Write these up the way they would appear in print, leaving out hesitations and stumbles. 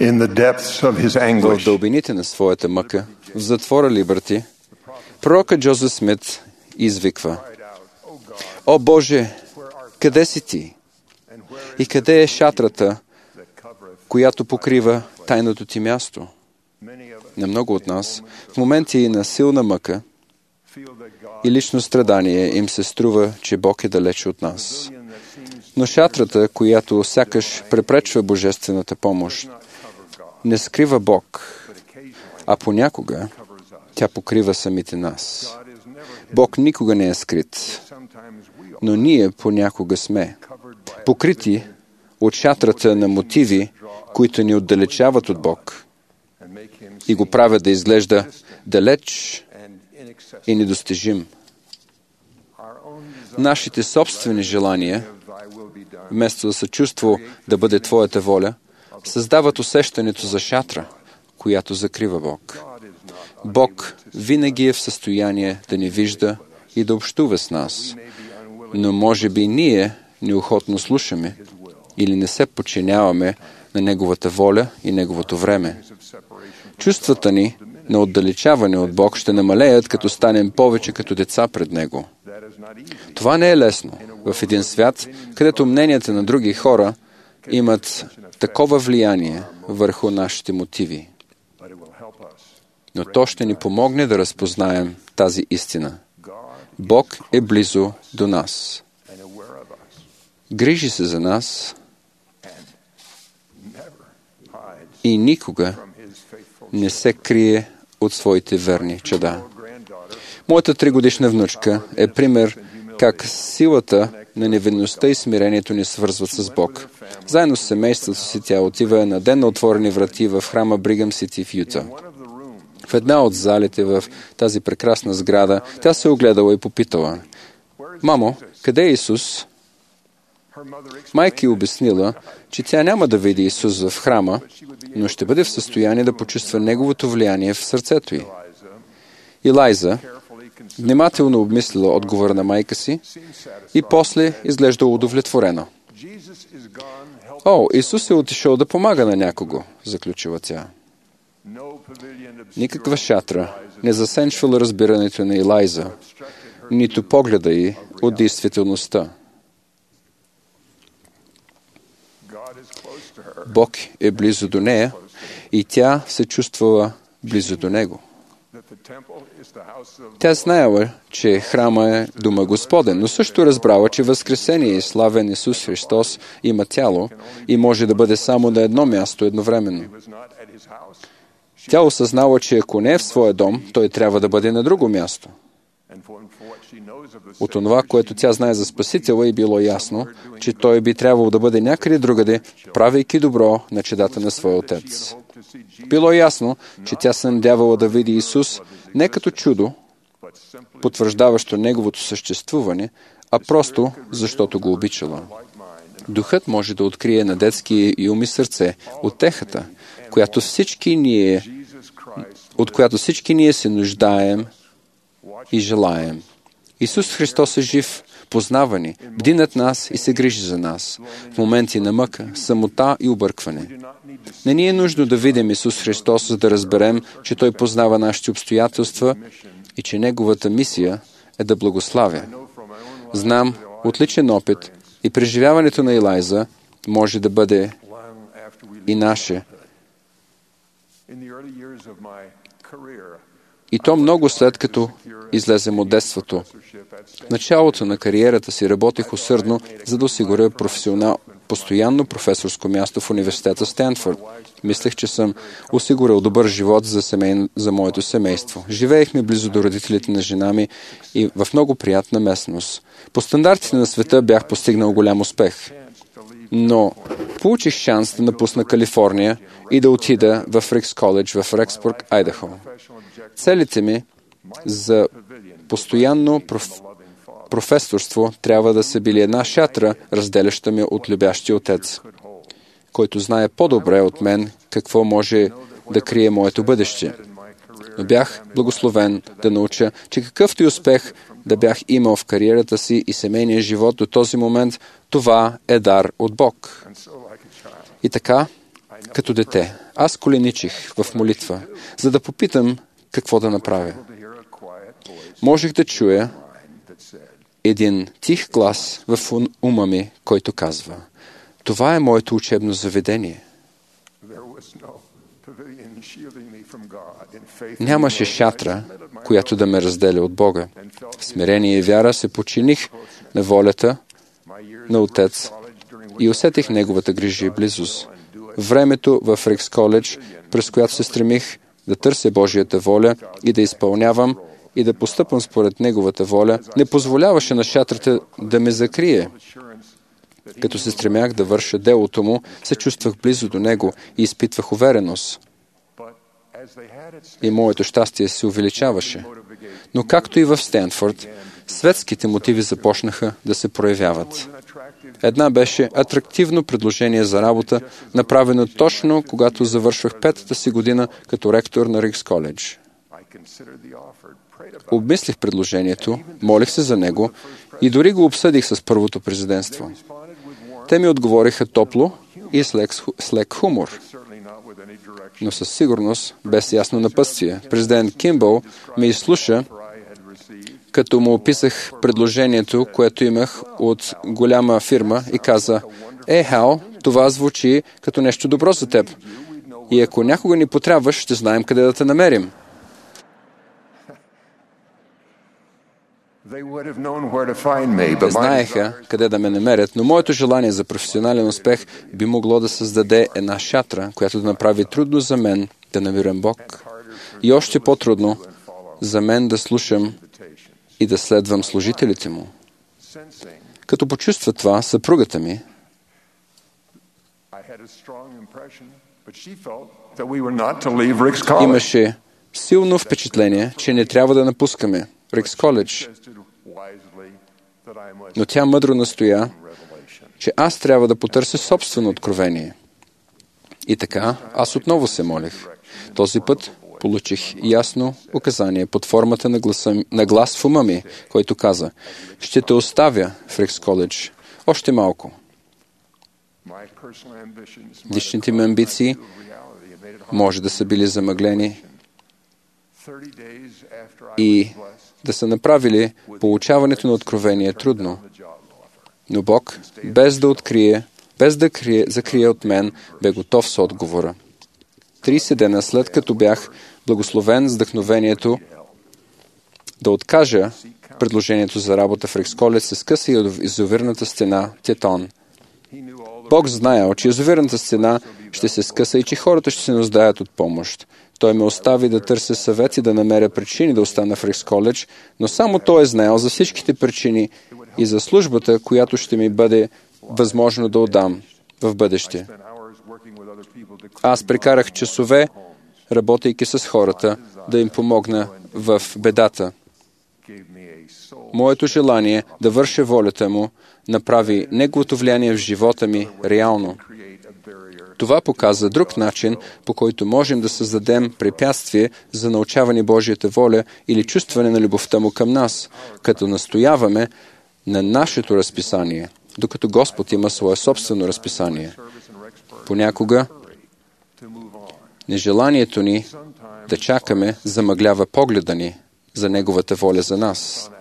In the depths of his В anguish, дълбините на своята мъка, в затвора Либърти, пророкът Джозеф Смит извиква: О Боже, къде си ти? И къде е шатрата, която покрива тайното ти място? На много от нас, в моменти на силна мъка и лично страдание, им се струва, че Бог е далече от нас. Но шатрата, която сякаш препречва божествената помощ, не скрива Бог, а понякога тя покрива самите нас. Бог никога не е скрит, но ние понякога сме покрити от шатрата на мотиви, които ни отдалечават от Бог и го правят да изглежда далеч и недостижим. Нашите собствени желания, вместо да съчувство да бъде Твоята воля, създават усещането за шатра, която закрива Бог. Бог винаги е в състояние да ни вижда и да общува с нас, но може би ние неохотно слушаме или не се подчиняваме на Неговата воля и Неговото време. Чувствата ни на отдалечаване от Бог ще намалеят, като станем повече като деца пред Него. Това не е лесно в един свят, където мненията на други хора имат такова влияние върху нашите мотиви. Но то ще ни помогне да разпознаем тази истина. Бог е близо до нас. Грижи се за нас и никога не се крие от своите верни чада. Моята 3-годишна внучка е пример как силата на невинността и смирението ни свързват с Бог. Заедно с семейството си тя отива на ден на отворени врати в храма Бригъм Сити в Юта. В една от залите в тази прекрасна сграда тя се огледала и попитала: Мамо, къде е Исус? Майка й обяснила, че тя няма да види Исус в храма, но ще бъде в състояние да почувства Неговото влияние в сърцето й. Илайза внимателно обмислила отговора на майка си и после изглежда удовлетворена. О, Исус е отишъл да помага на някого, заключила тя. Никаква шатра не засенчвала разбирането на Илайза, нито погледа й от действителността. Бог е близо до нея и тя се чувствала близо до Него. Тя знаела, че храма е дома Господен, но също разбрала, че Възкресение и славен Исус Христос има тяло и може да бъде само на едно място едновременно. Тя осъзнала, че ако не е в своя дом, той трябва да бъде на друго място. От това, което тя знае за Спасителя, е било ясно, че той би трябвало да бъде някъде другаде, правейки добро на чедата на своя Отец. Било ясно, че тя се надявала да види Исус не като чудо, потвърждаващо Неговото съществуване, а просто защото го обичала. Духът може да открие на детски и ум и сърце утехата, от която всички ние се нуждаем и желаем. Исус Христос е жив, познава ни, бди над нас и се грижи за нас в моменти на мъка, самота и объркване. Не ни е нужно да видим Исус Христос, за да разберем, че Той познава нашите обстоятелства и че Неговата мисия е да благославя. Знам от личен опит и преживяването на Илайза може да бъде и наше. И то много след като излезем от детството. В началото на кариерата си работех усърдно, за да осигуря постоянно професорско място в университета Стенфорд. Мислех, че съм осигурил добър живот за моето семейство. Живеехме близо до родителите на жена ми и в много приятна местност. По стандартите на света бях постигнал голям успех. Но получих шанс да напусна Калифорния и да отида в Рикс Коледж в Рексбург, Айдахо. Целите ми за постоянно професорство трябва да са били една шатра, разделяща ме от любящия Отец, който знае по-добре от мен какво може да крие моето бъдеще. Но бях благословен да науча, че какъвто и успех да бях имал в кариерата си и семейния живот до този момент, това е дар от Бог. И така, като дете, аз коленичих в молитва, за да попитам какво да направя. Можех да чуя един тих глас в ума ми, който казва: това е моето учебно заведение. Нямаше шатра, която да ме разделя от Бога. В смирение и вяра се подчиних на волята на Отец и усетих Неговата грижа и близост. Времето в Рикс Коледж, през която се стремих да търся Божията воля и да изпълнявам и да постъпвам според Неговата воля, не позволяваше на шатрата да ме закрие. Като се стремях да върша делото му, се чувствах близо до него и изпитвах увереност. И моето щастие се увеличаваше. Но както и в Стенфорд, светските мотиви започнаха да се проявяват. Една беше атрактивно предложение за работа, направено точно когато завършвах 5-та си година като ректор на Рикс Коледж. Обмислих предложението, молих се за него и дори го обсъдих с първото президентство. Те ми отговориха топло и с лек хумор, но със сигурност без ясно напътствие. Президент Кимбъл ме изслуша, като му описах предложението, което имах от голяма фирма и каза: Хал, това звучи като нещо добро за теб. И ако някога ни потрябваш, ще знаем къде да те намерим. Те знаеха къде да ме намерят, но моето желание за професионален успех би могло да създаде една шатра, която да направи трудно за мен да намирам Бог и още по-трудно за мен да слушам и да следвам служителите му. Като почувства това, съпругата ми имаше силно впечатление, че не трябва да напускаме Рикс Коледж. Но тя мъдро настоя, че аз трябва да потърся собствено откровение. И така, аз отново се молих. Този път получих ясно указание под формата на глас в ума ми, който каза: ще те оставя в Рикс Коледж още малко. Личните ми амбиции може да са били замъглени и да са направили получаването на откровение трудно. Но Бог, без да закрие от мен, бе готов с отговора. 30 дена след като бях благословен с вдъхновението да откажа предложението за работа в Рикс Коледж, се скъса и язовирната стена Тетон. Бог знаел, че язовирната стена ще се скъса и че хората ще се нуждаят от помощ. Той ме остави да търся съвет и да намеря причини да остана в Рикс Коледж, но само Той е знаел за всичките причини и за службата, която ще ми бъде възможно да отдам в бъдеще. Аз прекарах часове, работейки с хората, да им помогна в бедата. Моето желание да върша волята Му направи Неговото влияние в живота ми реално. Това показа друг начин, по който можем да създадем препятствие за научаване Божията воля или чувстване на любовта Му към нас, като настояваме на нашето разписание, докато Господ има свое собствено разписание. Понякога нежеланието ни да чакаме замъглява погледа ни за Неговата воля за нас.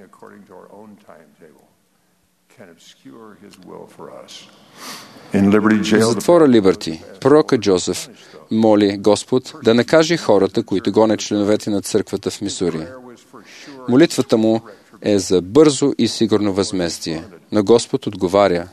В затвора Либърти, пророка Джозеф моли Господ да накаже хората, които гонят членовете на църквата в Мисури. Молитвата му е за бързо и сигурно възмездие, но Господ отговаря,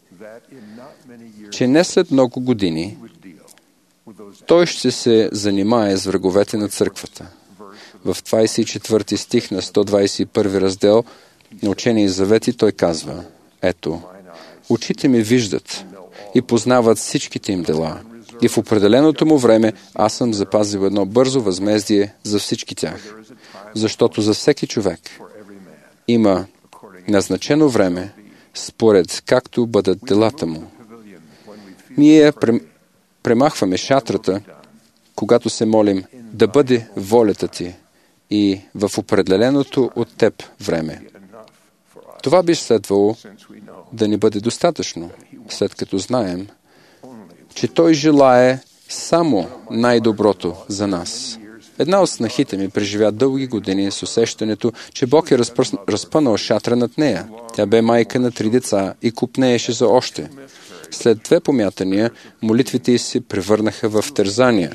че не след много години Той ще се занимае с враговете на църквата. В 24 стих на 121 раздел на Учение и завети Той казва: ето, очите ми виждат и познават всичките им дела. И в определеното му време аз съм запазил едно бързо възмездие за всички тях. Защото за всеки човек има назначено време, според както бъдат делата му. Ние премахваме шатрата, когато се молим да бъде волята ти и в определеното от теб време. Това би следвало да ни бъде достатъчно, след като знаем, че Той желае само най-доброто за нас. Една от снахите ми преживя дълги години с усещането, че Бог е разпънал шатра над нея. Тя бе майка на 3 деца и купнееше за още. След 2 помятания, молитвите й се превърнаха в тързания.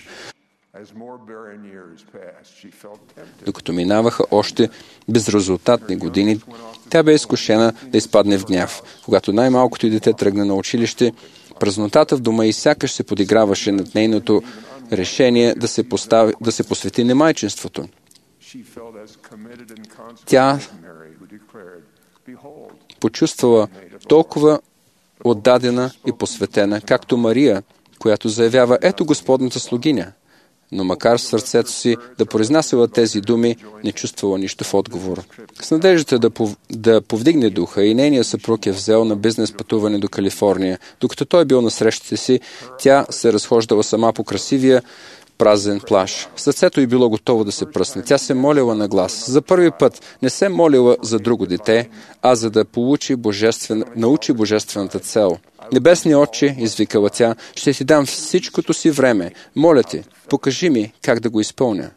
Докато минаваха още безрезултатни години, тя бе изкушена да изпадне в гняв. Когато най-малкото й дете тръгна на училище, празнотата в дома и сякаш се подиграваше над нейното решение да се посвети на майчинството. Тя почувствала толкова отдадена и посветена, както Мария, която заявява: ето Господната слугиня. Но макар в сърцето си да произнасяла тези думи, не чувствала нищо в отговор. С надеждата да повдигне духа, и нейният съпруг е взел на бизнес пътуване до Калифорния. Докато той бил на срещите си, тя се разхождала сама по красивия празен плаж. Сърцето й било готово да се пръсне. Тя се молила на глас. За първи път не се молила за друго дете, а за да научи божествената цел. Небесни Отче, извикала тя, ще ти дам всичкото си време. Моля ти, покажи ми как да го изпълня.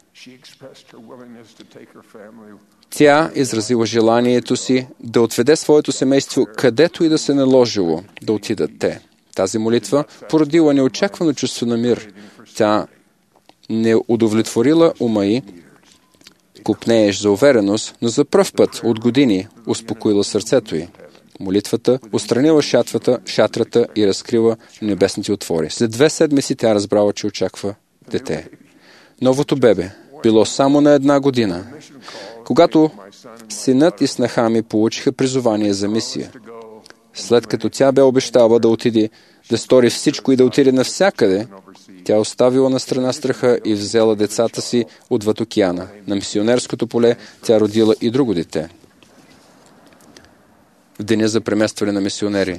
Тя изразила желанието си да отведе своето семейство, където и да се наложило да отидат те. Тази молитва породила неочаквано чувство на мир. Тя не удовлетворила ума й, купнееш за увереност, но за пръв път от години успокоила сърцето й. Молитвата отстранила шатрата и разкрила небесните отвори. След 2 седмици тя разбрала, че очаква дете. Новото бебе било само на 1 година. Когато синът и снаха ми получиха призование за мисия, след като тя бе обещала да отиде, да стори всичко и да отиде навсякъде, тя оставила на страна страха и взела децата си отвъд океана. На мисионерското поле тя родила и друго дете. В деня за преместване на мисионери.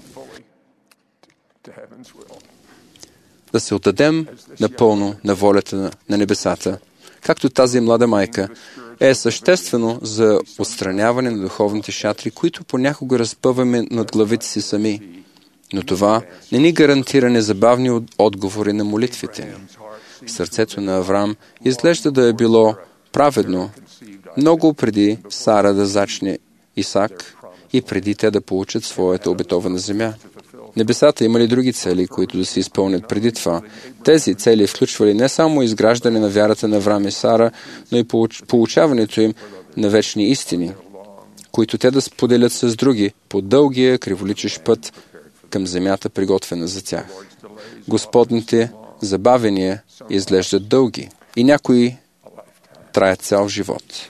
Да се отдадем напълно на волята на небесата, както тази млада майка, е съществено за отстраняване на духовните шатри, които понякога разпъваме над главите си сами. Но това не ни гарантира незабавни отговори на молитвите ни. Сърцето на Авраам изглежда да е било праведно много преди Сара да зачне Исак и преди те да получат своята обетована земя. Небесата имали други цели, които да се изпълнят преди това. Тези цели включвали не само изграждане на вярата на Авраам и Сара, но и получаването им на вечни истини, които те да споделят с други по дългия криволичещ път към земята, приготвена за тях. Господните забавения изглеждат дълги и някои траят цял живот.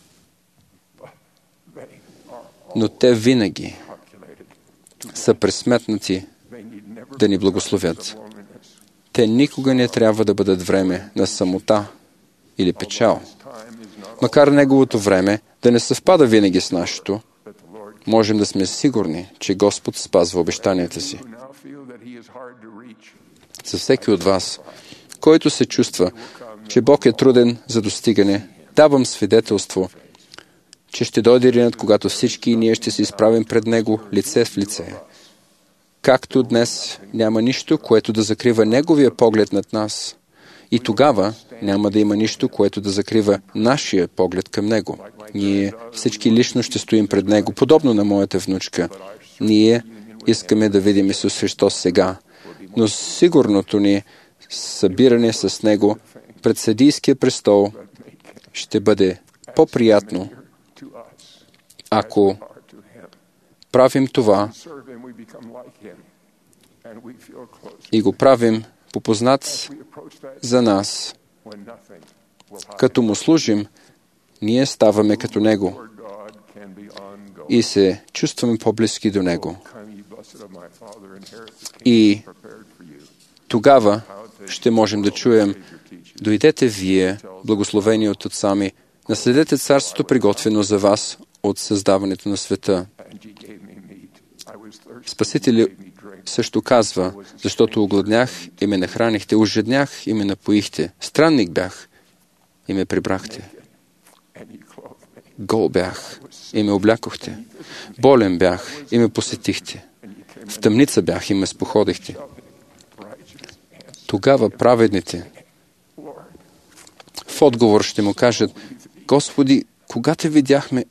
Но те винаги са пресметнати да ни благословят. Те никога не трябва да бъдат време на самота или печал. Макар неговото време да не съвпада винаги с нашето, можем да сме сигурни, че Господ спазва обещанията си. За всеки от вас, който се чувства, че Бог е труден за достигане, давам свидетелство, че ще дойде денят, когато всички ние ще се изправим пред Него лице в лице. Както днес няма нищо, което да закрива Неговия поглед над нас, и тогава няма да има нищо, което да закрива нашия поглед към Него. Ние всички лично ще стоим пред Него, подобно на моята внучка. Ние искаме да видим Исус Христос сега, но сигурното ни събиране с Него пред съдийския престол ще бъде по-приятно, ако правим това и го правим попознат за нас, като му служим, ние ставаме като Него и се чувстваме по-близки до Него. И тогава ще можем да чуем: дойдете вие, благословени от Отца ми, наследете царството, приготвено за вас от създаването на света. Спасителят също казва: защото огладнях и ме нахранихте, ожеднях и ме напоихте, странник бях и ме прибрахте, гол бях и ме облякохте, болен бях и ме посетихте, в тъмница бях и ме споходихте. Тогава праведните в отговор ще му кажат: Господи, кога те видяхме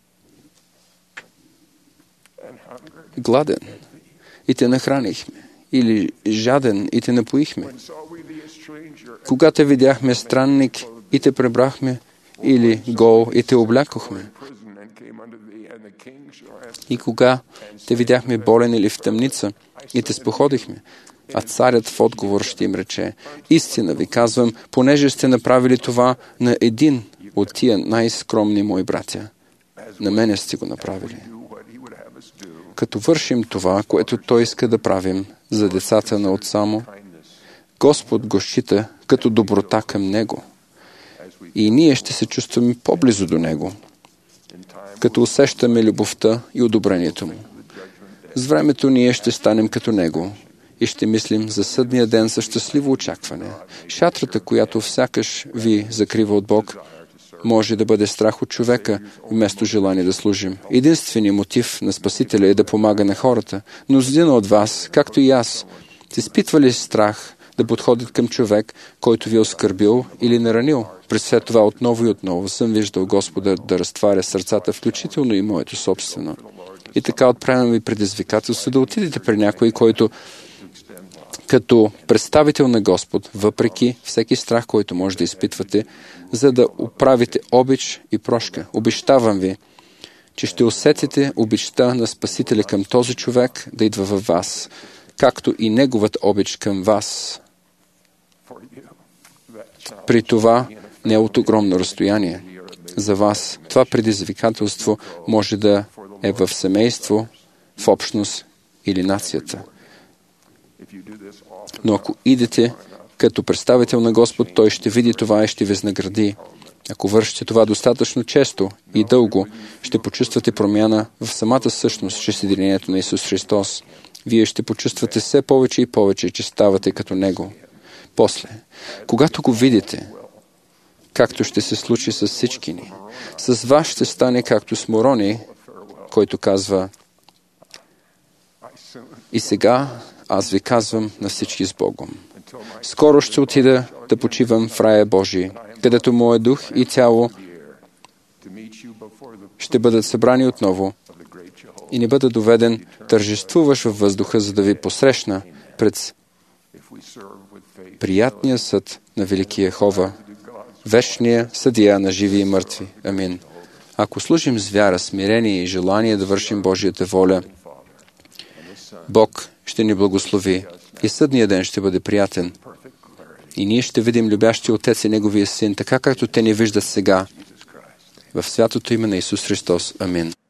гладен и те нахранихме, или жаден и те напоихме? Кога те видяхме странник и те пребрахме, или гол и те облякохме? И кога те видяхме болен или в тъмница и те споходихме? А царят в отговор ще им рече: истина ви казвам, понеже сте направили това на един от тия най-скромни мои братя, на мене сте го направили. Като вършим това, което Той иска да правим за децата на Отца му, Господ го счита като доброта към Него. И ние ще се чувстваме по-близо до Него, като усещаме любовта и одобрението му. С времето ние ще станем като Него и ще мислим за съдния ден със щастливо очакване. Шатрата, която сякаш ви закрива от Бог, може да бъде страх от човека, вместо желание да служим. Единственият мотив на Спасителя е да помага на хората. Мнозина от вас, както и аз, се изпитвали страх да подходят към човек, който ви е оскърбил или наранил. През след това отново и отново съм виждал Господа да разтваря сърцата, включително и моето собствено. И така отправям ви предизвикателство да отидете при някой, който като представител на Господ, въпреки всеки страх, който може да изпитвате, за да оправите обич и прошка. Обещавам ви, че ще усетите обичта на Спасителя към този човек да идва във вас, както и неговата обич към вас. При това не от огромно разстояние. За вас това предизвикателство може да е в семейство, в общност или нацията. Но ако идете като представител на Господ, Той ще види това и ще ви възнагради. Ако вършите това достатъчно често и дълго, ще почувствате промяна в самата същност чрез съединението на Исус Христос. Вие ще почувствате все повече и повече, че ставате като Него. После, когато го видите, както ще се случи с всички ни, с вас ще стане както с Морони, който казва: и сега аз ви казвам на всички с Богом. Скоро ще отида да почивам в рая Божий, където моят дух и тяло ще бъдат събрани отново и не бъда доведен тържествуваш във въздуха, за да ви посрещна пред приятния съд на великия Йехова, вечния съдия на живи и мъртви. Амин. Ако служим с вяра, смирение и желание да вършим Божията воля, Бог ще ни благослови и съдния ден ще бъде приятен. И ние ще видим любящия Отец и Неговия Син, така както те ни виждат сега, в святото име на Исус Христос. Амин.